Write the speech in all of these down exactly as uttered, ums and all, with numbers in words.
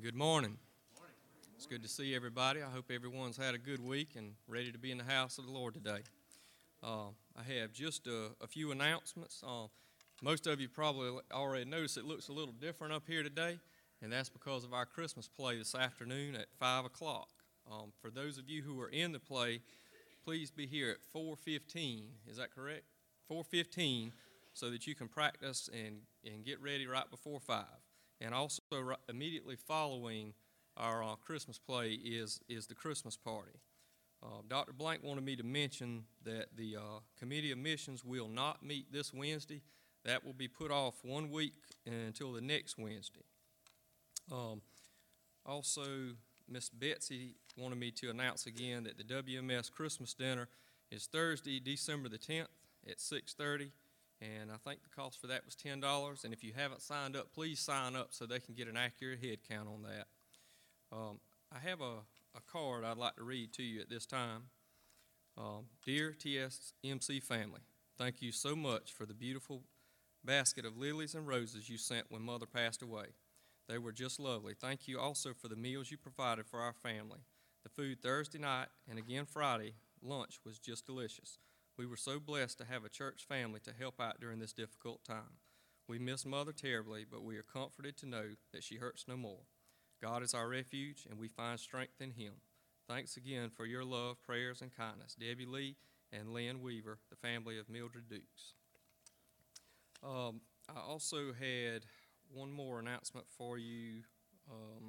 Good morning. It's good to see everybody. I hope everyone's had a good week and ready to be in the house of the Lord today. Uh, I have just a, a few announcements. Uh, most of you probably already noticed it looks a little different up here today, and that's because of our Christmas play this afternoon at five o'clock. Um, for those of you who are in the play, please be here at four fifteen. Is that correct? four fifteen, so that you can practice and, and get ready right before five. And also right immediately following our uh, Christmas play is, is the Christmas party. Uh, Doctor Blank wanted me to mention that the uh, Committee of Missions will not meet this Wednesday. That will be put off one week until the next Wednesday. Um, also, Miss Betsy wanted me to announce again that the W M S Christmas dinner is Thursday, December the tenth at six thirty. And I think the cost for that was ten dollars. And if you haven't signed up, please sign up so they can get an accurate head count on that. Um, I have a, a card I'd like to read to you at this time. Um, Dear T S M C family, thank you so much for the beautiful basket of lilies and roses you sent when Mother passed away. They were just lovely. Thank you also for the meals you provided for our family. The food Thursday night and again Friday lunch was just delicious. We were so blessed to have a church family to help out during this difficult time. We miss Mother terribly, but we are comforted to know that she hurts no more. God is our refuge, and we find strength in Him. Thanks again for your love, prayers, and kindness. Debbie Lee and Lynn Weaver, the family of Mildred Dukes. Um, I also had one more announcement for you, um,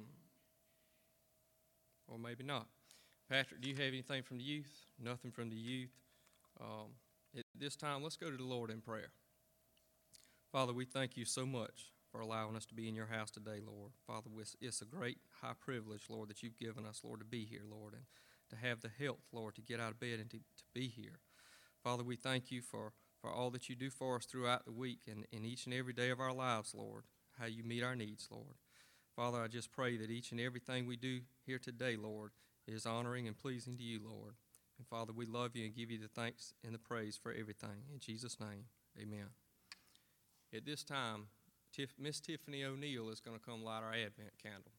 or maybe not. Patrick, do you have anything from the youth? Nothing from the youth. Um, at this time, let's go to the Lord in prayer. Father, we thank you so much for allowing us to be in your house today, Lord. Father, it's a great high privilege, Lord, that you've given us, Lord, to be here, Lord, and to have the health, Lord, to get out of bed and to, to be here. Father, we thank you for, for all that you do for us throughout the week and in each and every day of our lives, Lord, how you meet our needs, Lord. Father, I just pray that each and everything we do here today, Lord, is honoring and pleasing to you, Lord. And Father, we love you and give you the thanks and the praise for everything. In Jesus' name, amen. At this time, Tiff, Miss Tiffany O'Neill is going to come light our Advent candle.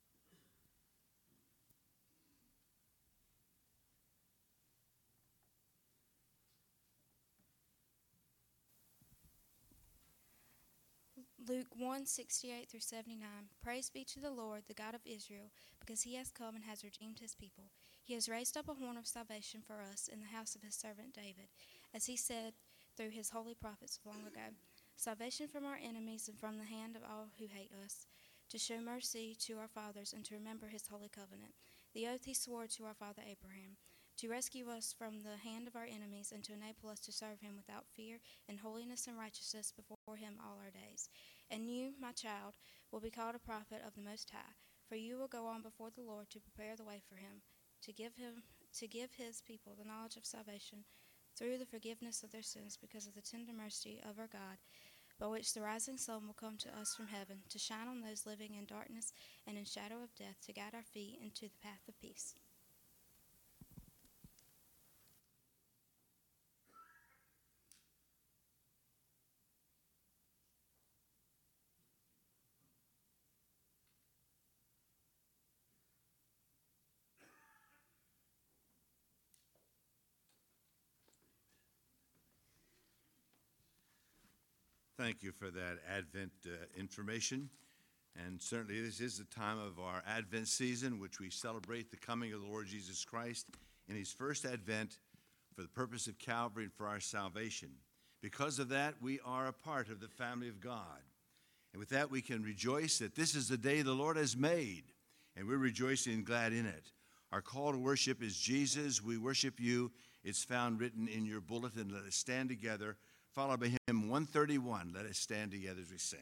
Luke one, sixty-eight through seventy-nine. Praise be to the Lord, the God of Israel, because he has come and has redeemed his people. He has raised up a horn of salvation for us in the house of his servant David, as he said through his holy prophets of long ago. Salvation from our enemies and from the hand of all who hate us, to show mercy to our fathers and to remember his holy covenant, the oath he swore to our father Abraham, to rescue us from the hand of our enemies and to enable us to serve him without fear in holiness and righteousness before him all our days. And you, my child, will be called a prophet of the Most High, for you will go on before the Lord to prepare the way for him, to give him to give his people the knowledge of salvation through the forgiveness of their sins because of the tender mercy of our God, by which the rising sun will come to us from heaven, to shine on those living in darkness and in shadow of death, to guide our feet into the path of peace. Thank you for that Advent uh, information. And certainly this is the time of our Advent season, which we celebrate the coming of the Lord Jesus Christ in his first Advent for the purpose of Calvary and for our salvation. Because of that, we are a part of the family of God. And with that, we can rejoice that this is the day the Lord has made, and we're rejoicing and glad in it. Our call to worship is Jesus, we worship you. It's found written in your bulletin. Let us stand together, followed by hymn one thirty-one. Let us stand together as we sing.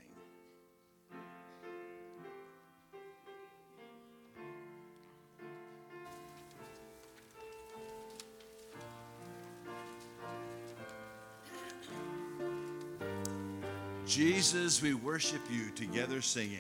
Jesus, we worship you, together singing.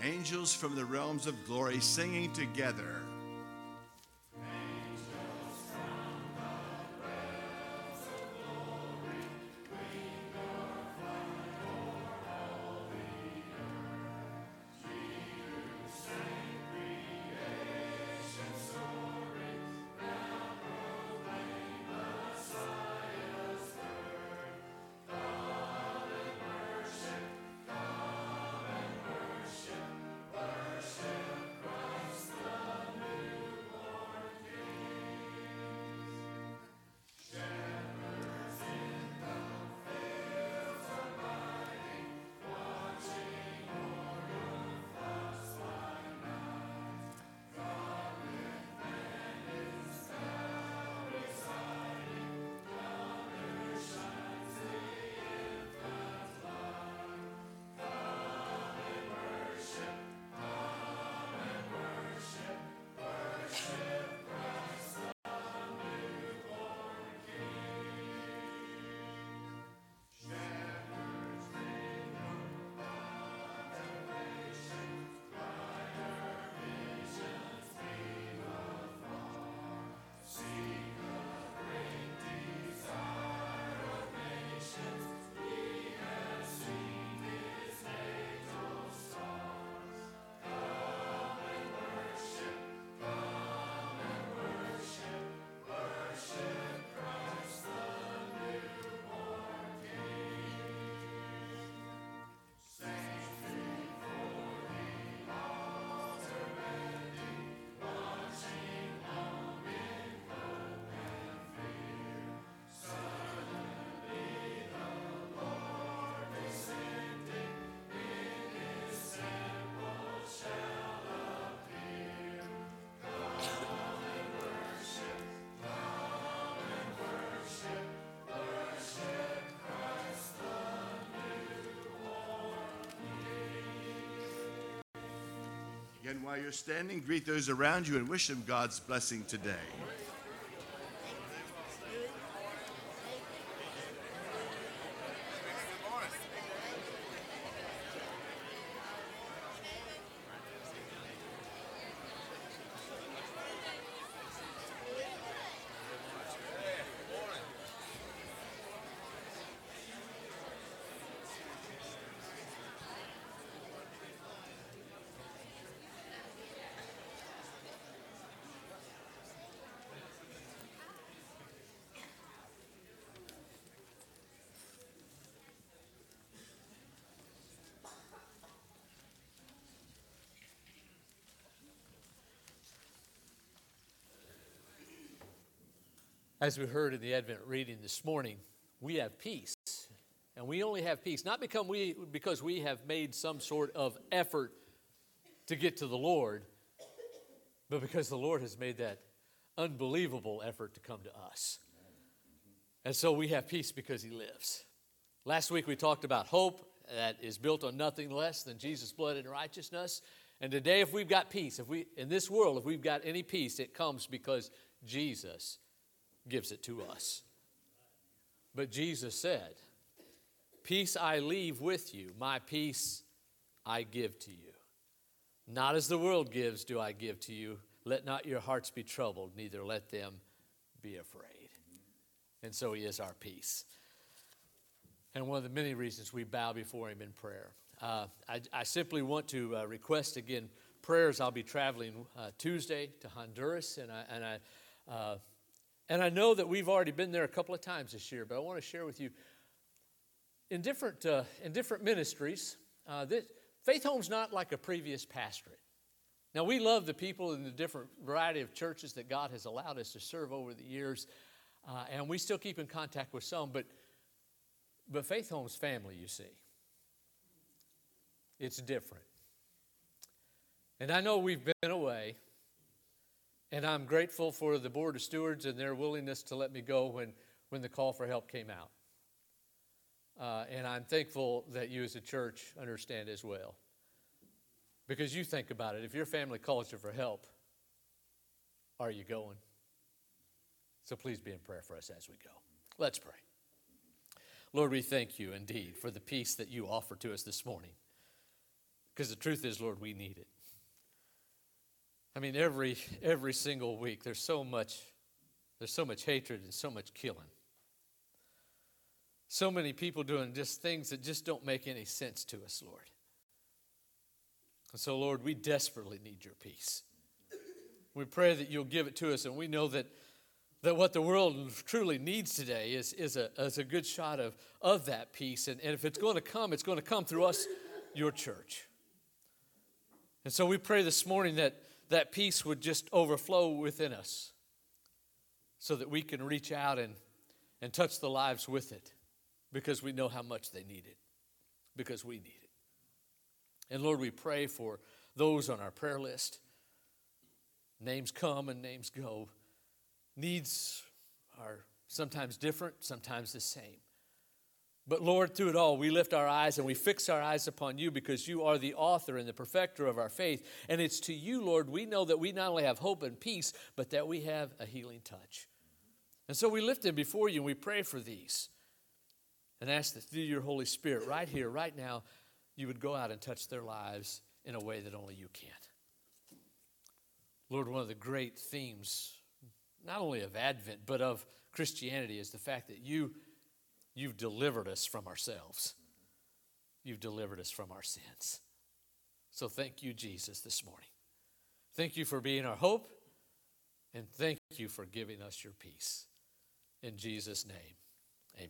angels from the realms of glory singing together. Again, while you're standing, greet those around you and wish them God's blessing today. As we heard in the Advent reading this morning, we have peace. And we only have peace, not because we, because we have made some sort of effort to get to the Lord, but because the Lord has made that unbelievable effort to come to us. And so we have peace because He lives. Last week we talked about hope that is built on nothing less than Jesus' blood and righteousness. And today, if we've got peace, if we in this world, if we've got any peace, it comes because Jesus gives it to us. But Jesus said, "Peace I leave with you, my peace I give to you. Not as the world gives do I give to you. Let not your hearts be troubled, neither let them be afraid." And so He is our peace. And one of the many reasons we bow before Him in prayer. Uh, I, I simply want to uh, request again prayers. I'll be traveling uh, Tuesday to Honduras, and I and I uh, and I know that we've already been there a couple of times this year. But I want to share with you in different uh, in different ministries. Uh, this, Faith Home's not like a previous pastorate. Now we love the people in the different variety of churches that God has allowed us to serve over the years, uh, and we still keep in contact with some. But but Faith Home's family, you see. It's different. And I know we've been away, and I'm grateful for the Board of Stewards and their willingness to let me go when, when the call for help came out. Uh, and I'm thankful that you as a church understand as well. Because you think about it, if your family calls you for help, are you going? So please be in prayer for us as we go. Let's pray. Lord, we thank you indeed for the peace that you offer to us this morning. Because the truth is, Lord, we need it. I mean, every every single week, there's so much, there's so much hatred and so much killing. So many people doing just things that just don't make any sense to us, Lord. And so, Lord, we desperately need your peace. We pray that you'll give it to us, and we know that, that what the world truly needs today is, is, a, is a good shot of, of that peace. And, and if it's going to come, it's going to come through us, your church. And so we pray this morning that that peace would just overflow within us so that we can reach out and, and touch the lives with it, because we know how much they need it, because we need it. And Lord, we pray for those on our prayer list. Names come and names go. Needs are sometimes different, sometimes the same. But Lord, through it all, we lift our eyes and we fix our eyes upon you, because you are the author and the perfecter of our faith. And it's to you, Lord, we know that we not only have hope and peace, but that we have a healing touch. And so we lift them before you and we pray for these. And ask that through your Holy Spirit, right here, right now, you would go out and touch their lives in a way that only you can. Lord, one of the great themes, not only of Advent, but of Christianity, is the fact that you, you've delivered us from ourselves. You've delivered us from our sins. So thank you, Jesus, this morning. Thank you for being our hope, and thank you for giving us your peace. In Jesus' name, amen.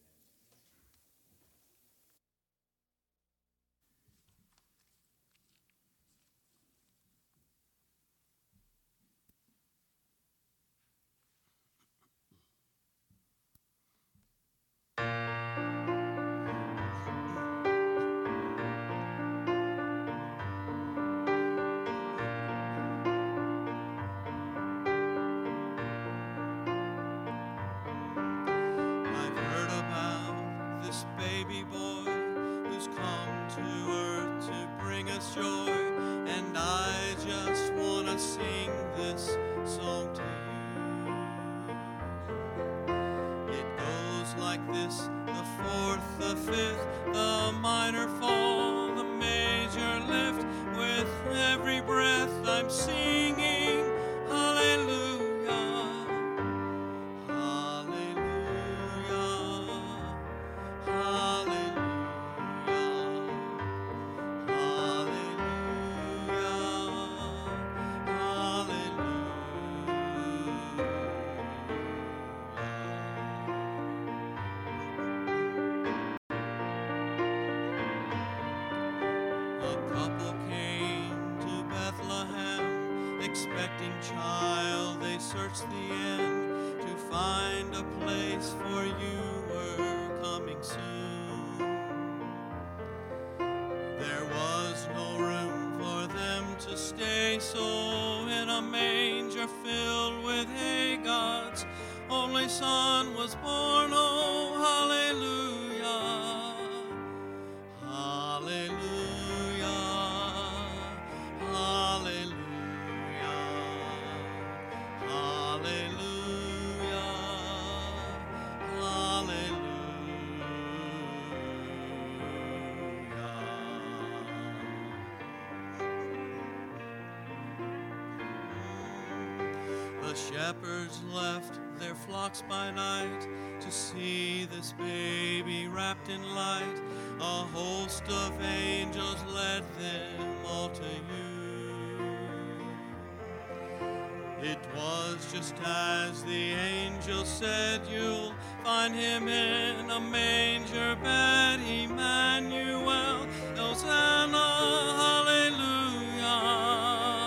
Expecting child, they searched the end to find a place, for you were coming soon. There was no room for them to stay, so in a manger filled with hay, God's only Son was born. Oh, hallelujah, hallelujah, hallelujah. The shepherds left their flocks by night to see this baby wrapped in light. A host of angels led them all to you. It was just as the angel said, you'll find him in a manger bed, Emmanuel, Hosanna, hallelujah.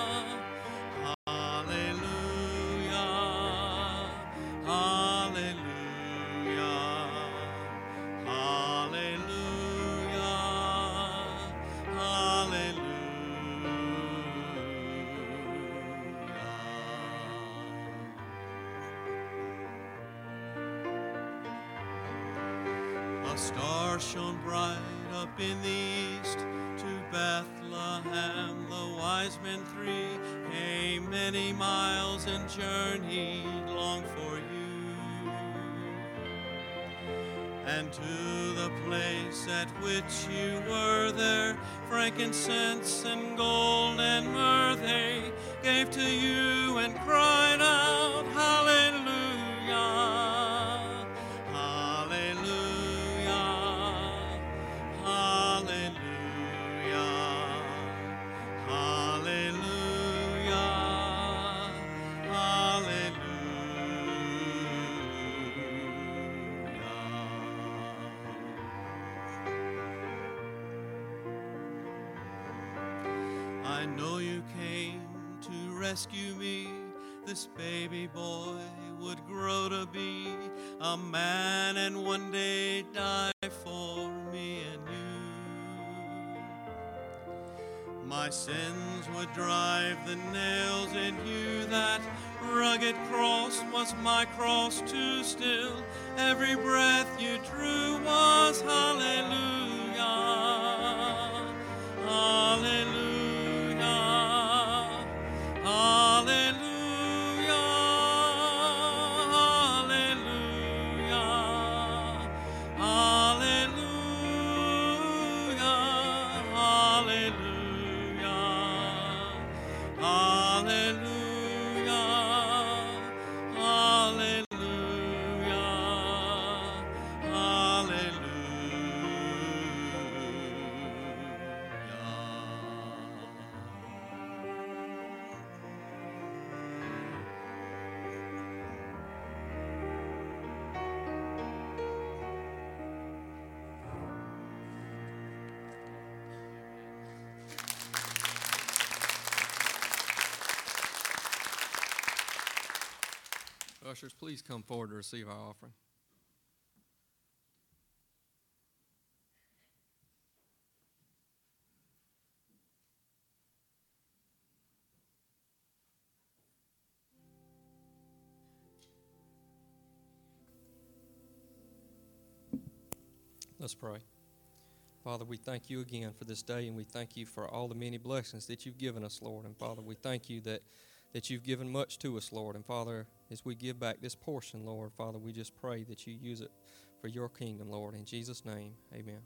A star shone bright up in the east. To Bethlehem the wise men three came many miles and journeyed long for you. and to the place at which you were there, frankincense and gold and myrrh they gave to you and cried out, Hallelujah, Hallelujah, Hallelujah, Hallelujah, Hallelujah. I know you came to rescue me. This baby boy would grow to be a man and one day die for me and you. My sins would drive the nails in you. That rugged cross was my cross too still. Every breath you drew was hallelujah, hallelujah, hallelujah, hallelujah, hallelujah, hallelujah, hallelujah, hallelujah, Ushers, please come forward to receive our offering. Let's pray. Father, we thank you again for this day, and we thank you for all the many blessings that you've given us, Lord. And Father, we thank you that, that you've given much to us, Lord. And Father, as we give back this portion, Lord, Father, we just pray that you use it for your kingdom, Lord. In Jesus' name, amen.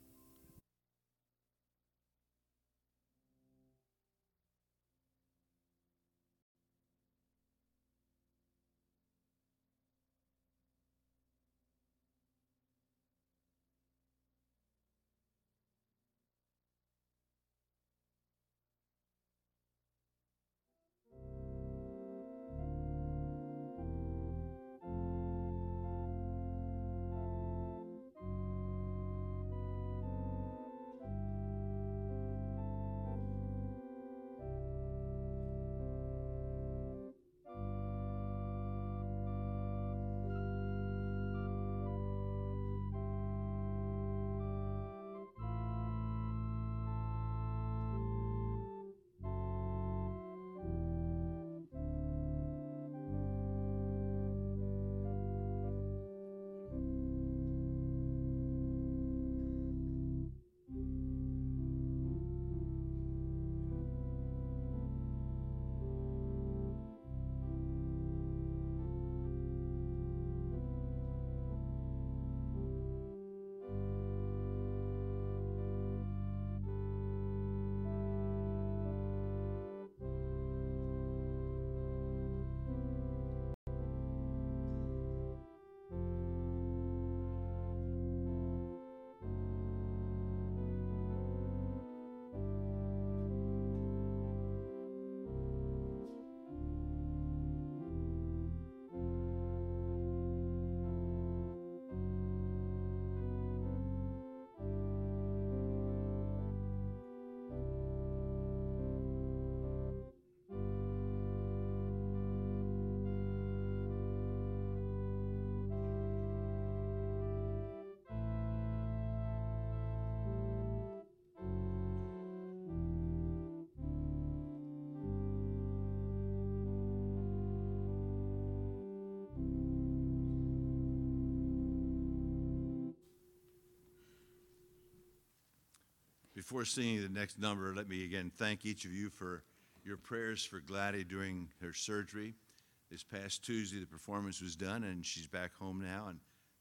Before singing the next number, let me again thank each of you for your prayers for Gladys during her surgery. This past Tuesday, the performance was done, and she's back home now, and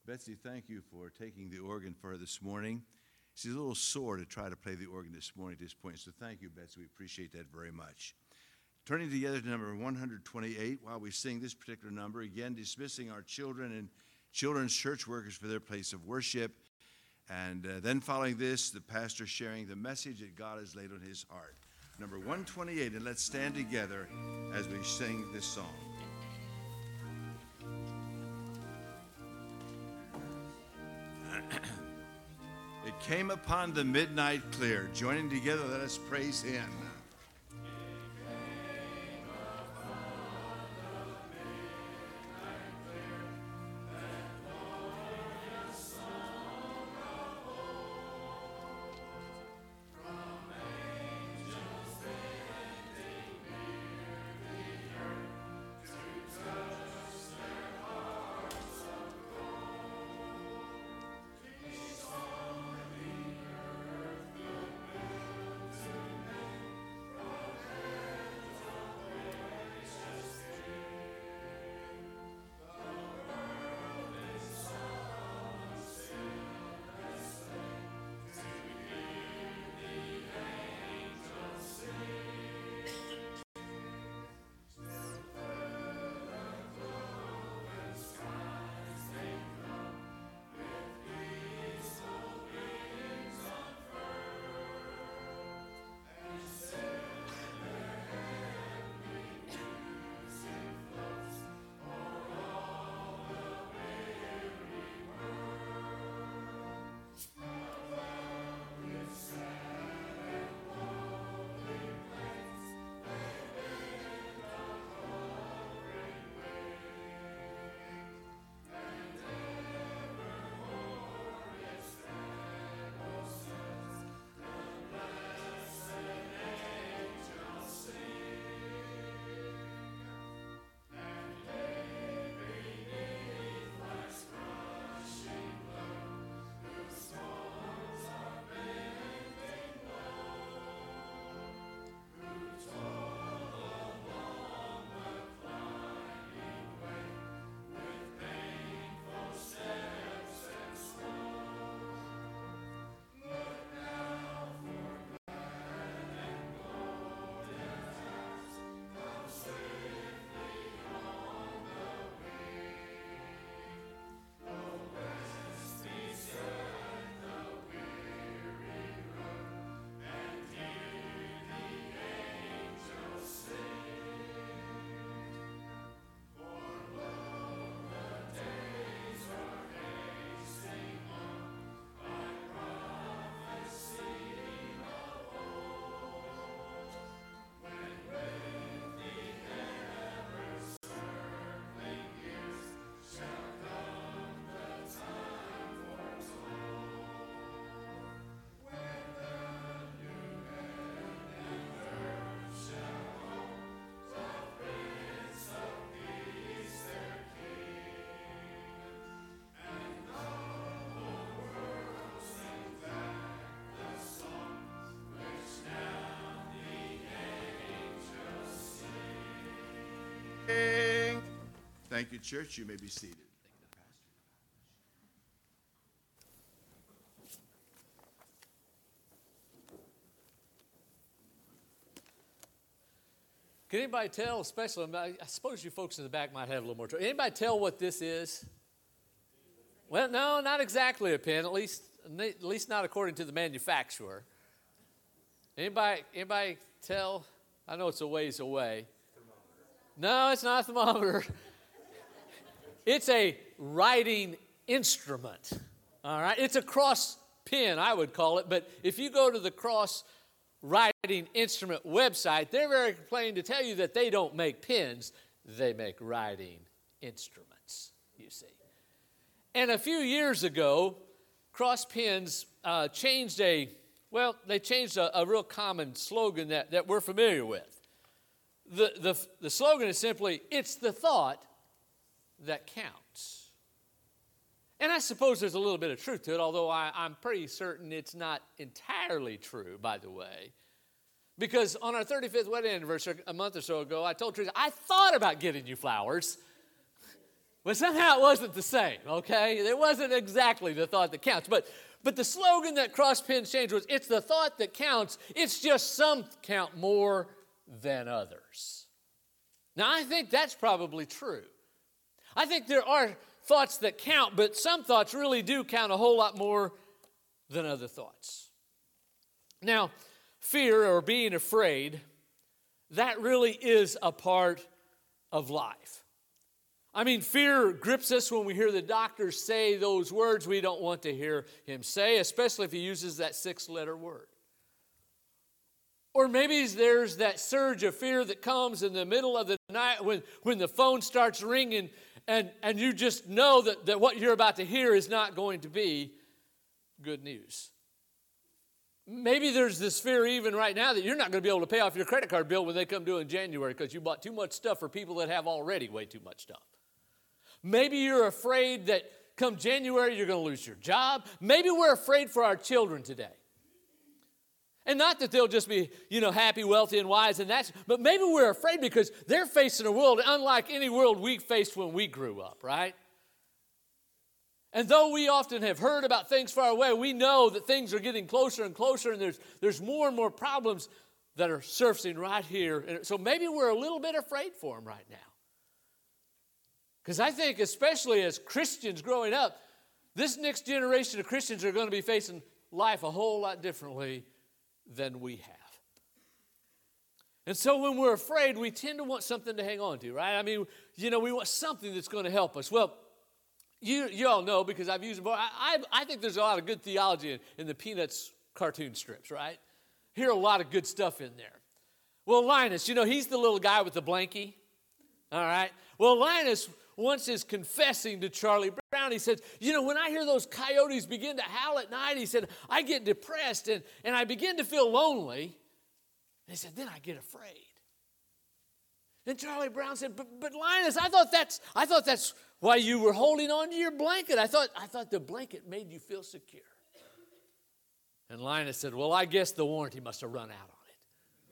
Betsy, thank you for taking the organ for her this morning. She's a little sore to try to play the organ this morning at this point, so thank you, Betsy. We appreciate that very much. Turning together to number one hundred twenty-eight, while we sing this particular number, again, dismissing our children and children's church workers for their place of worship. And uh, then following this, the pastor sharing the message that God has laid on his heart. Number one twenty-eight, and let's stand together as we sing this song. It came upon the midnight clear. Joining together, let us praise him. Thank you, church. You may be seated. Can anybody tell, especially, I suppose you folks in the back might have a little more trouble. Anybody tell what this is? Well, no, not exactly a pen, at least, at least not according to the manufacturer. Anybody, anybody tell? I know it's a ways away. No, it's not a thermometer. It's a writing instrument, all right? It's a cross pen, I would call it, but if you go to the cross writing instrument website, they're very plain to tell you that they don't make pens, they make writing instruments, you see. And a few years ago, Cross Pens uh, changed a, well, they changed a, a real common slogan that, that we're familiar with. The, the, the slogan is simply, it's the thought that counts. And I suppose there's a little bit of truth to it, although I, I'm pretty certain it's not entirely true, by the way. Because on our thirty-fifth wedding anniversary a month or so ago, I told Teresa, I thought about getting you flowers. But somehow it wasn't the same, okay? It wasn't exactly the thought that counts. But, but the slogan that Cross Pins changed was, it's the thought that counts. It's just some count more than others. Now, I think that's probably true. I think there are thoughts that count, but some thoughts really do count a whole lot more than other thoughts. Now, fear or being afraid, that really is a part of life. I mean, fear grips us when we hear the doctor say those words we don't want to hear him say, especially if he uses that six-letter word. Or maybe there's that surge of fear that comes in the middle of the night when, when the phone starts ringing and, and you just know that, that what you're about to hear is not going to be good news. Maybe there's this fear even right now that you're not going to be able to pay off your credit card bill when they come due in January because you bought too much stuff for people that have already way too much stuff. Maybe you're afraid that come January you're going to lose your job. Maybe we're afraid for our children today. And not that they'll just be, you know, happy, wealthy, and wise, and that's, but maybe we're afraid because they're facing a world unlike any world we faced when we grew up, right? And though we often have heard about things far away, we know that things are getting closer and closer, and there's, there's more and more problems that are surfacing right here. And so maybe we're a little bit afraid for them right now. Because I think especially as Christians growing up, this next generation of Christians are going to be facing life a whole lot differently than we have. And so when we're afraid, we tend to want something to hang on to, right? I mean, you know, we want something that's going to help us. Well, you you all know because I've used it before. I, I, I think there's a lot of good theology in, in the Peanuts cartoon strips, right? Hear a lot of good stuff in there. Well, Linus, you know, he's the little guy with the blankie, all right? Well, Linus once is confessing to Charlie Brown. He said, you know, when I hear those coyotes begin to howl at night, he said, I get depressed and, and I begin to feel lonely. And he said, then I get afraid. And Charlie Brown said, but, but Linus, I thought that's I thought that's why you were holding on to your blanket. I thought I thought the blanket made you feel secure. And Linus said, well, I guess the warranty must have run out on it.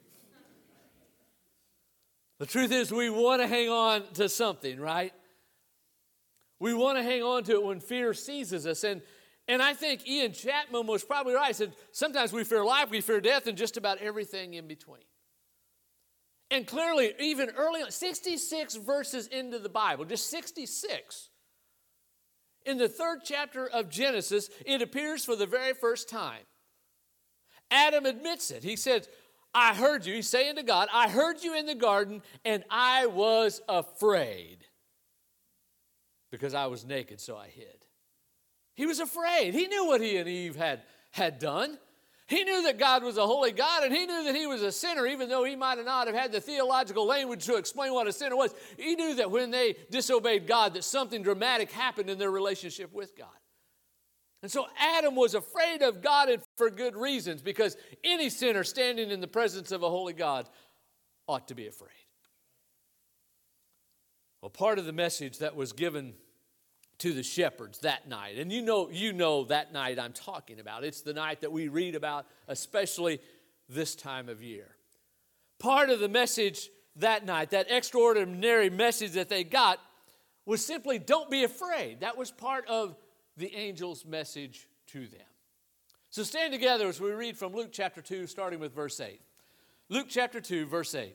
The truth is we want to hang on to something, right? We want to hang on to it when fear seizes us. And, and I think Ian Chapman was probably right. He said, sometimes we fear life, we fear death, and just about everything in between. And clearly, even early on, sixty-six verses into the Bible, just sixty-six, in the third chapter of Genesis, it appears for the very first time. Adam admits it. He says, I heard you. He's saying to God, I heard you in the garden, and I was afraid because I was naked, so I hid. He was afraid. He knew what he and Eve had, had done. He knew that God was a holy God, and he knew that he was a sinner, even though he might not have had the theological language to explain what a sinner was. He knew that when they disobeyed God, that something dramatic happened in their relationship with God. And so Adam was afraid of God, and for good reasons, because any sinner standing in the presence of a holy God ought to be afraid. Well, part of the message that was given to the shepherds that night, and you know, you know that night I'm talking about. It's the night that we read about, especially this time of year. Part of the message that night, that extraordinary message that they got, was simply don't be afraid. That was part of the angel's message to them. So stand together as we read from Luke chapter two, starting with verse eight. Luke chapter two, verse eight.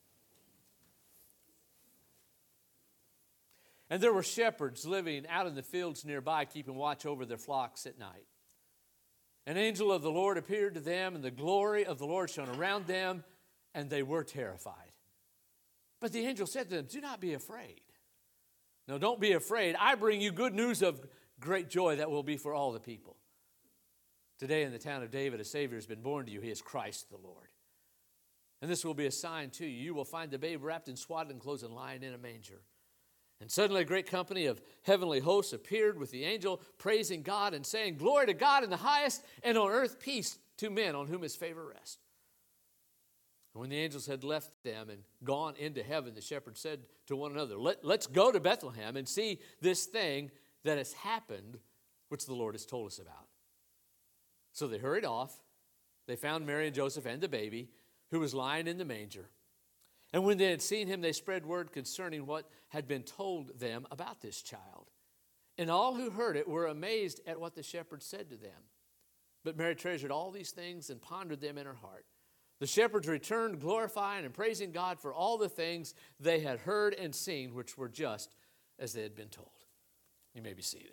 And there were shepherds living out in the fields nearby, keeping watch over their flocks at night. An angel of the Lord appeared to them, and the glory of the Lord shone around them, and they were terrified. But the angel said to them, do not be afraid. No, don't be afraid. I bring you good news of great joy that will be for all the people. Today in the town of David, a Savior has been born to you. He is Christ the Lord. And this will be a sign to you. You will find the babe wrapped in swaddling clothes and lying in a manger. And suddenly a great company of heavenly hosts appeared with the angel, praising God and saying, glory to God in the highest, and on earth peace to men on whom his favor rests. And when the angels had left them and gone into heaven, the shepherds said to one another, Let, let's go to Bethlehem and see this thing that has happened, which the Lord has told us about. So they hurried off. They found Mary and Joseph and the baby, who was lying in the manger. And when they had seen him, they spread word concerning what had been told them about this child. And all who heard it were amazed at what the shepherds said to them. But Mary treasured all these things and pondered them in her heart. The shepherds returned, glorifying and praising God for all the things they had heard and seen, which were just as they had been told. You may be seated.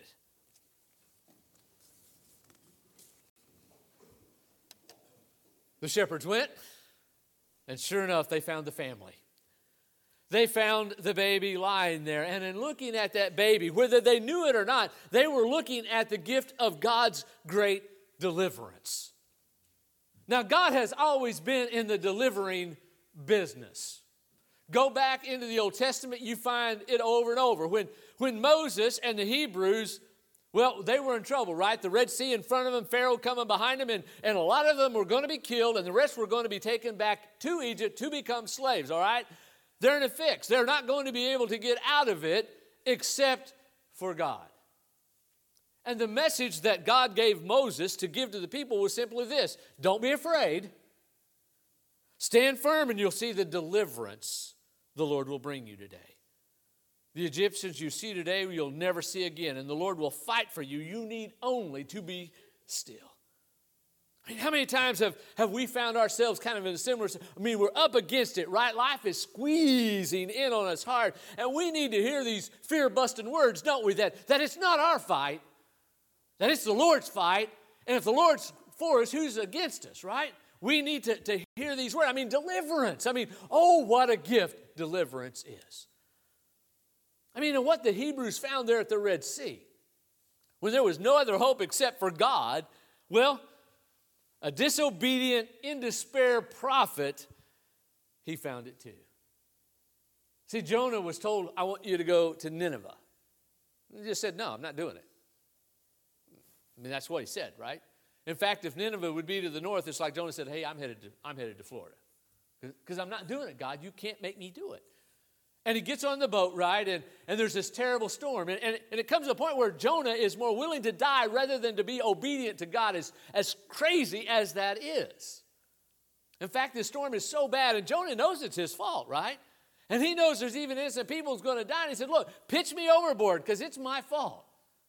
The shepherds went, and sure enough, they found the family. They found the baby lying there, and in looking at that baby, whether they knew it or not, they were looking at the gift of God's great deliverance. Now, God has always been in the delivering business. Go back into the Old Testament, you find it over and over. When, when Moses and the Hebrews, well, they were in trouble, right? The Red Sea in front of them, Pharaoh coming behind them, and, and a lot of them were going to be killed, and the rest were going to be taken back to Egypt to become slaves, all right? They're in a fix. They're not going to be able to get out of it except for God. And the message that God gave Moses to give to the people was simply this: don't be afraid. Stand firm and you'll see the deliverance the Lord will bring you today. The Egyptians you see today, you'll never see again, and the Lord will fight for you. You need only to be still. I mean, how many times have, have we found ourselves kind of in a similar, I mean, we're up against it, right? Life is squeezing in on us hard, and we need to hear these fear-busting words, don't we? That, that it's not our fight, that it's the Lord's fight, and if the Lord's for us, who's against us, right? We need to, to hear these words. I mean, deliverance. I mean, oh, what a gift deliverance is. I mean, and what the Hebrews found there at the Red Sea, when there was no other hope except for God, well, a disobedient, in despair prophet, he found it too. See, Jonah was told, I want you to go to Nineveh. He just said, no, I'm not doing it. I mean, that's what he said, right? In fact, if Nineveh would be to the north, it's like Jonah said, hey, I'm headed to, I'm headed to Florida. Because I'm not doing it, God. You can't make me do it. And he gets on the boat, right, and, and there's this terrible storm. And, and, and it comes to a point where Jonah is more willing to die rather than to be obedient to God, as, as crazy as that is. In fact, this storm is so bad, and Jonah knows it's his fault, right? And he knows there's even innocent people who's going to die. And he said, look, pitch me overboard because it's my fault.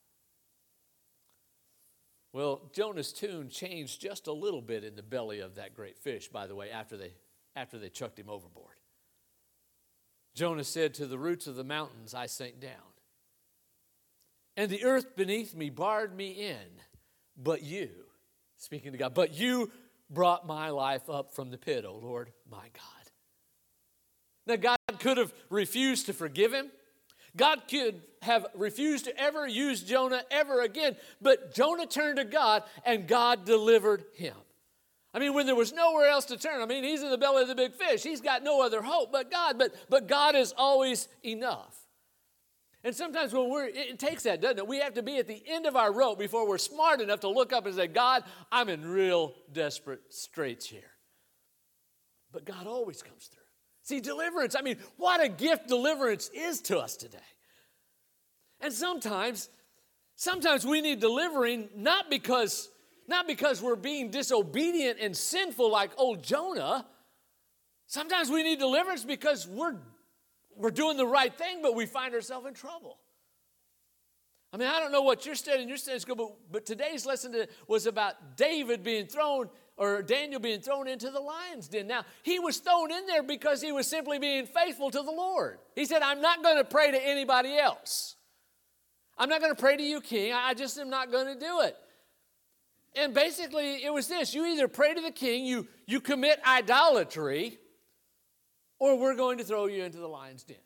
Well, Jonah's tune changed just a little bit in the belly of that great fish, by the way, after they, after they chucked him overboard. Jonah said, to the roots of the mountains I sank down, and the earth beneath me barred me in, but you, speaking to God, but you brought my life up from the pit, O Lord, my God. Now, God could have refused to forgive him. God could have refused to ever use Jonah ever again, but Jonah turned to God, and God delivered him. I mean, when there was nowhere else to turn, I mean, he's in the belly of the big fish. He's got no other hope but God, but, but God is always enough. And sometimes when we're, it takes that, doesn't it? We have to be at the end of our rope before we're smart enough to look up and say, God, I'm in real desperate straits here. But God always comes through. See, deliverance, I mean, what a gift deliverance is to us today. And sometimes, sometimes we need delivering not because, not because we're being disobedient and sinful like old Jonah. Sometimes we need deliverance because we're, we're doing the right thing, but we find ourselves in trouble. I mean, I don't know what you're studying in your study school, but, but today's lesson was about David being thrown, or Daniel being thrown into the lion's den. Now, he was thrown in there because he was simply being faithful to the Lord. He said, I'm not going to pray to anybody else. I'm not going to pray to you, king. I just am not going to do it. And basically, it was this. You either pray to the king, you, you commit idolatry, or we're going to throw you into the lion's den.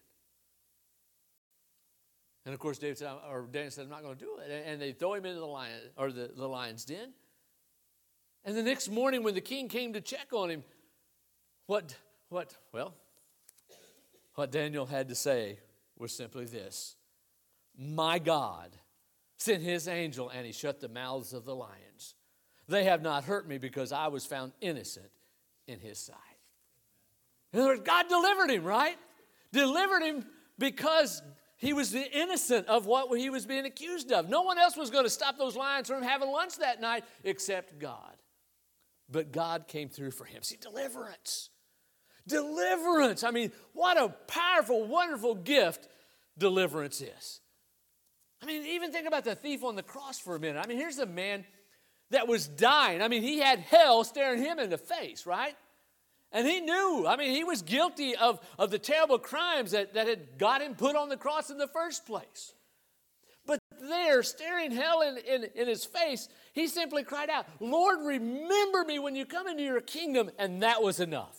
And of course, David said, or Daniel said, I'm not going to do it. And they throw him into the lion, or the, the lion's den. And the next morning when the king came to check on him, what, what, well, what Daniel had to say was simply this: my God sent his angel and he shut the mouths of the lions. They have not hurt me because I was found innocent in his sight. In other words, God delivered him, right? Delivered him because he was the innocent of what he was being accused of. No one else was going to stop those lions from having lunch that night except God. But God came through for him. See, deliverance. Deliverance. I mean, what a powerful, wonderful gift deliverance is. I mean, even think about the thief on the cross for a minute. I mean, here's a man that was dying. I mean, he had hell staring him in the face, right? And he knew, I mean, he was guilty of, of the terrible crimes that, that had got him put on the cross in the first place. But there, staring hell in, in, in his face, he simply cried out, Lord, remember me when you come into your kingdom. And that was enough.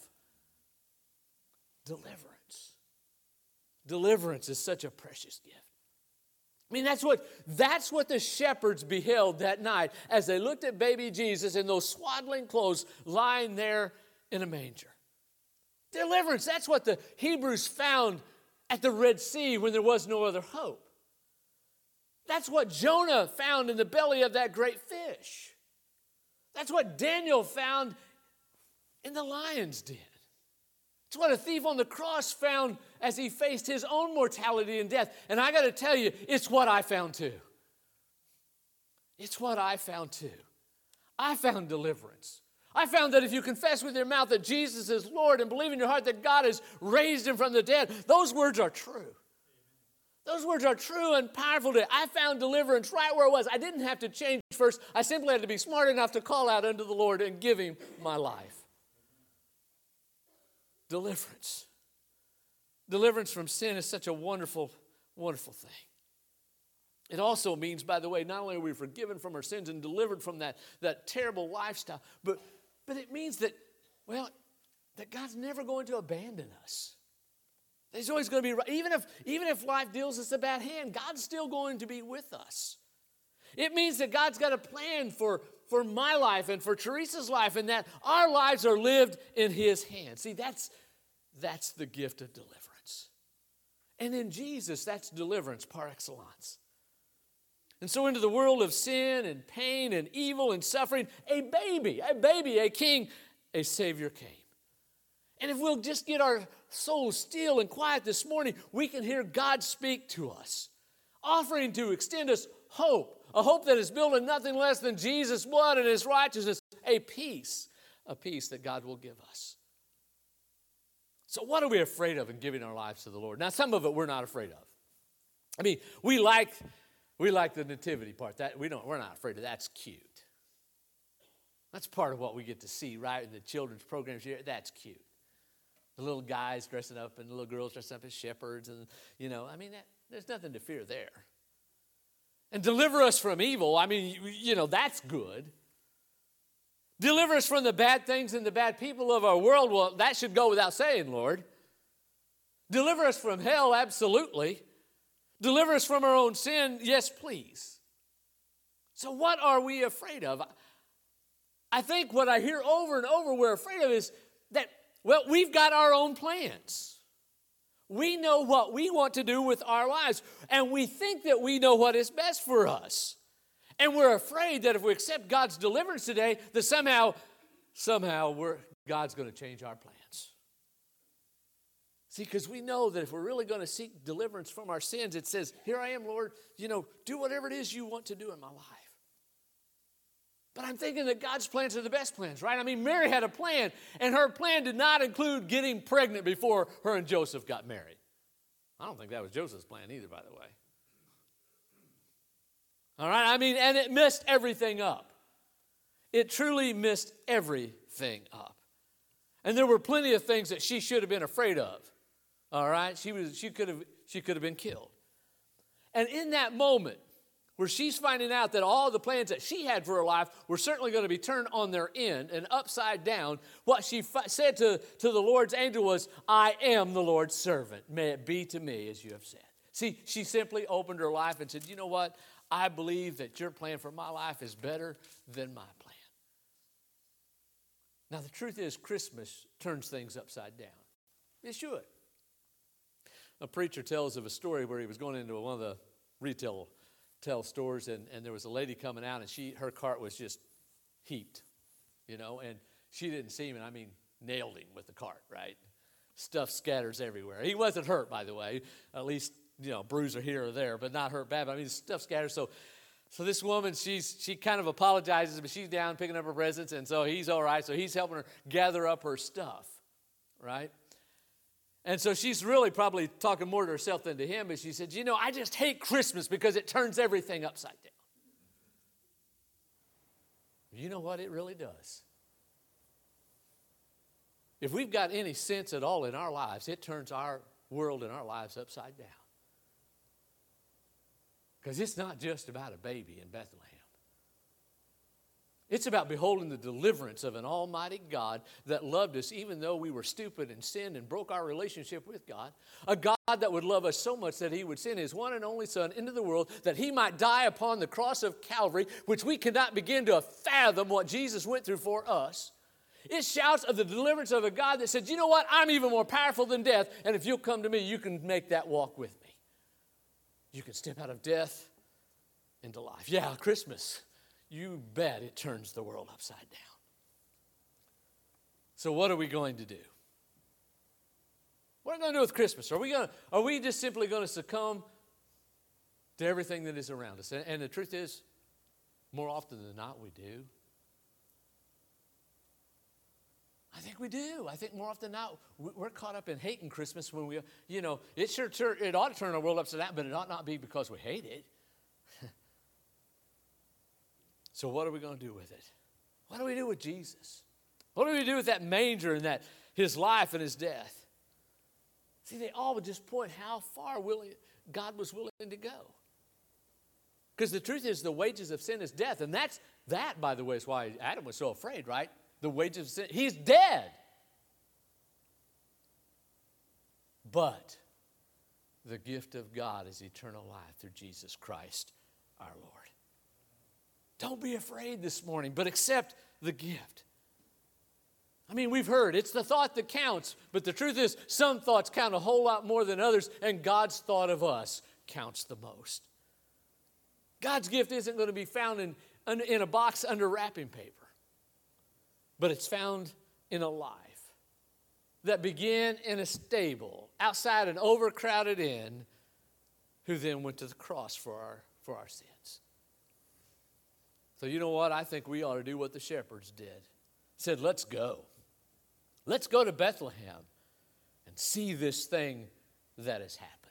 Deliverance. Deliverance is such a precious gift. I mean, that's what, that's what the shepherds beheld that night as they looked at baby Jesus in those swaddling clothes lying there in a manger. Deliverance, that's what the Hebrews found at the Red Sea when there was no other hope. That's what Jonah found in the belly of that great fish. That's what Daniel found in the lion's den. It's what a thief on the cross found as he faced his own mortality and death. And I got to tell you, it's what I found too. It's what I found too. I found deliverance. I found that if you confess with your mouth that Jesus is Lord and believe in your heart that God has raised him from the dead, those words are true. Those words are true and powerful today. I found deliverance right where I was. I didn't have to change first. I simply had to be smart enough to call out unto the Lord and give him my life. Deliverance. Deliverance from sin is such a wonderful, wonderful thing. It also means, by the way, not only are we forgiven from our sins and delivered from that, that terrible lifestyle, but, but it means that, well, that God's never going to abandon us. He's always going to be right. Even if, even if life deals us a bad hand, God's still going to be with us. It means that God's got a plan for, for my life and for Teresa's life, and that our lives are lived in his hands. See, that's, that's the gift of deliverance. And in Jesus, that's deliverance par excellence. And so into the world of sin and pain and evil and suffering, a baby, a baby, a king, a Savior came. And if we'll just get our souls still and quiet this morning, we can hear God speak to us, offering to extend us hope, a hope that is built on nothing less than Jesus' blood and his righteousness, a peace, a peace that God will give us. So what are we afraid of in giving our lives to the Lord? Now, some of it we're not afraid of. I mean, we like, we like the nativity part. That we don't, we're not afraid of that. That's cute. That's part of what we get to see, right, in the children's programs here. That's cute. The little guys dressing up and the little girls dressing up as shepherds. And, you know, I mean, that, there's nothing to fear there. And deliver us from evil. I mean, you, you know, that's good. Deliver us from the bad things and the bad people of our world. Well, that should go without saying, Lord. Deliver us from hell, absolutely. Deliver us from our own sin, yes, please. So what are we afraid of? I think what I hear over and over we're afraid of is that, well, we've got our own plans. We know what we want to do with our lives, and we think that we know what is best for us. And we're afraid that if we accept God's deliverance today, that somehow, somehow we're, God's going to change our plans. See, because we know that if we're really going to seek deliverance from our sins, it says, here I am, Lord, you know, do whatever it is you want to do in my life. But I'm thinking that God's plans are the best plans, right? I mean, Mary had a plan, and her plan did not include getting pregnant before her and Joseph got married. I don't think that was Joseph's plan either, by the way. All right, I mean, and it messed everything up. It truly messed everything up. And there were plenty of things that she should have been afraid of. All right, she was, she could have, she could have been killed. And in that moment, where she's finding out that all the plans that she had for her life were certainly going to be turned on their end and upside down, what she f- said to, to the Lord's angel was, I am the Lord's servant. May it be to me as you have said. See, she simply opened her life and said, you know what? I believe that your plan for my life is better than my plan. Now, the truth is, Christmas turns things upside down. It should. A preacher tells of a story where he was going into one of the retail tell stores, and, and there was a lady coming out, and she her cart was just heaped, you know, and she didn't see him, and I mean nailed him with the cart, right? Stuff scatters everywhere. He wasn't hurt, by the way, at least, you know, bruiser here or there, but not hurt bad. But I mean, stuff scatters. So, so this woman, she's she kind of apologizes, but she's down picking up her presents, and so he's all right. So he's helping her gather up her stuff, right? And so she's really probably talking more to herself than to him, but she said, you know, I just hate Christmas because it turns everything upside down. You know what? It really does. If we've got any sense at all in our lives, it turns our world and our lives upside down. Because it's not just about a baby in Bethlehem. It's about beholding the deliverance of an almighty God that loved us even though we were stupid and sinned and broke our relationship with God. A God that would love us so much that he would send his one and only Son into the world that he might die upon the cross of Calvary, which we cannot begin to fathom what Jesus went through for us. It shouts of the deliverance of a God that said, you know what, I'm even more powerful than death, and if you'll come to me, you can make that walk with me. You can step out of death into life. Yeah, Christmas. You bet it turns the world upside down. So what are we going to do? What are we going to do with Christmas? Are we going to, are we just simply going to succumb to everything that is around us? And, and the truth is, more often than not, we do. I think we do. I think more often than not, we're caught up in hating Christmas when we, you know, it sure it ought to turn our world upside down, but it ought not be because we hate it. So what are we going to do with it? What do we do with Jesus? What do we do with that manger and that his life and his death? See, they all would just point how far willing, God was willing to go. Because the truth is the wages of sin is death. And that's that, by the way, is why Adam was so afraid, right? The wages of sin. He's dead. But the gift of God is eternal life through Jesus Christ our Lord. Don't be afraid this morning, but accept the gift. I mean, we've heard it's the thought that counts, but the truth is some thoughts count a whole lot more than others, and God's thought of us counts the most. God's gift isn't going to be found in, in a box under wrapping paper, but it's found in a life that began in a stable outside an overcrowded inn, who then went to the cross for our, for our sins. So you know what? I think we ought to do what the shepherds did. Said, let's go. Let's go to Bethlehem and see this thing that has happened.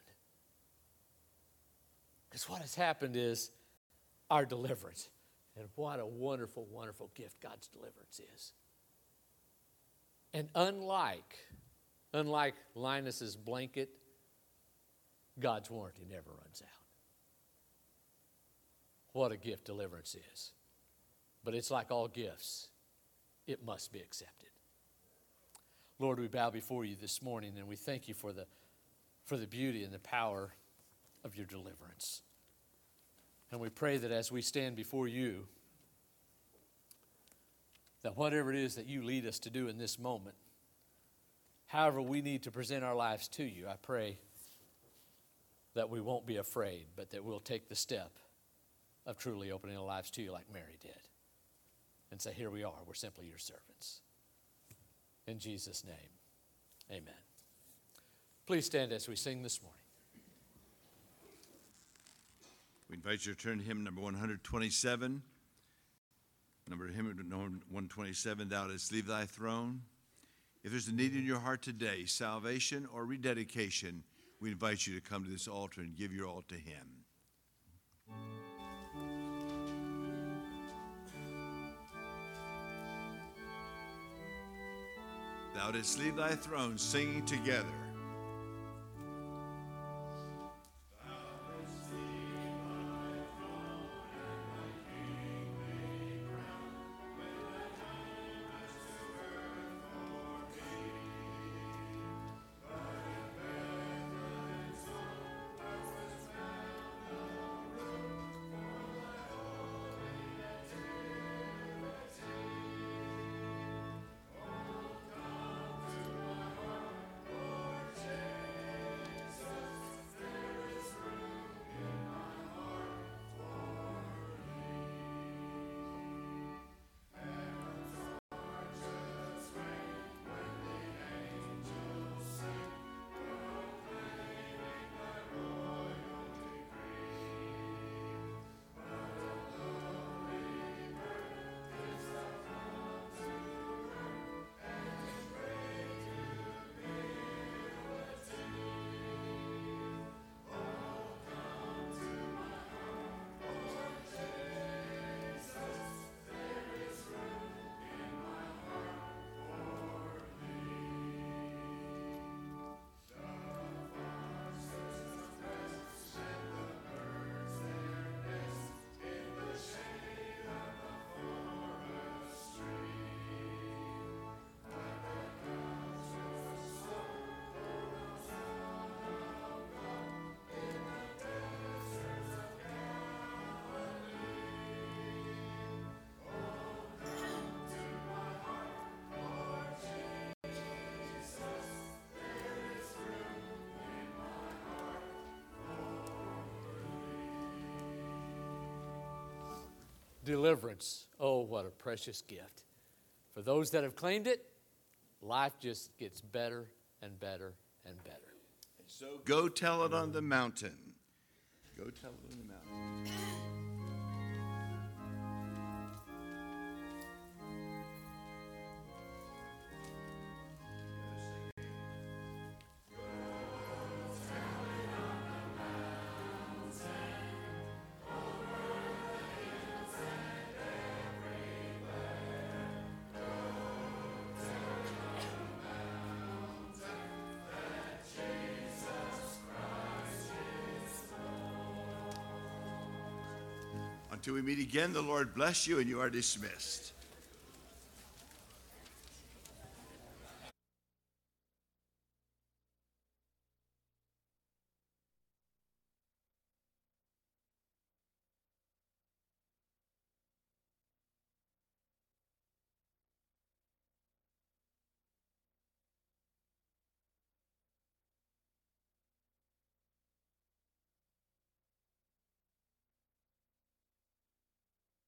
Because what has happened is our deliverance. And what a wonderful, wonderful gift God's deliverance is. And unlike, unlike Linus's blanket, God's warranty never runs out. What a gift deliverance is. But it's like all gifts. It must be accepted. Lord, we bow before you this morning and we thank you for the, for the beauty and the power of your deliverance. And we pray that as we stand before you, that whatever it is that you lead us to do in this moment, however we need to present our lives to you, I pray that we won't be afraid, but that we'll take the step of truly opening our lives to you like Mary did. And say, here we are, we're simply your servants. In Jesus' name, amen. Please stand as we sing this morning. We invite you to turn to hymn number one twenty-seven. Number hymn one twenty-seven, Thou Didst Leave Thy Throne. If there's a need in your heart today, salvation or rededication, we invite you to come to this altar and give your all to him. Thou didst leave thy throne, singing together. deliverance. Oh, what a precious gift. For those that have claimed it, life just gets better and better and better. So go tell it on the mountain. Go tell it on the mountain. Until we meet again, the Lord bless you, and you are dismissed.